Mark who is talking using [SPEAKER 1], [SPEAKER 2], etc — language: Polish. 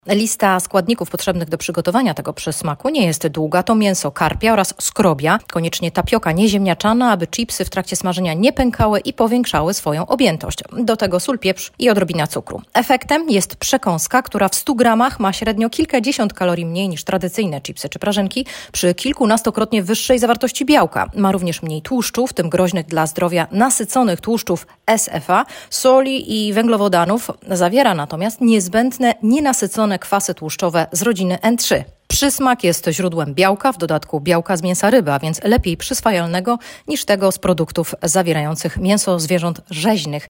[SPEAKER 1] Lista składników potrzebnych do przygotowania tego przysmaku nie jest długa. To mięso karpia oraz skrobia, koniecznie tapioka nieziemniaczana, aby chipsy w trakcie smażenia nie pękały i powiększały swoją objętość. Do tego sól, pieprz i odrobina cukru. Efektem jest przekąska, która w 100 gramach ma średnio kilkadziesiąt kalorii mniej niż tradycyjne chipsy czy prażynki, przy kilkunastokrotnie wyższej zawartości białka. Ma również mniej tłuszczu, w tym groźnych dla zdrowia nasyconych tłuszczów SFA, soli i węglowodanów. Zawiera natomiast niezbędne, nienasycone kwasy tłuszczowe z rodziny N3. Przysmak jest źródłem białka, w dodatku białka z mięsa ryby, a więc lepiej przyswajalnego niż tego z produktów zawierających mięso zwierząt rzeźnych.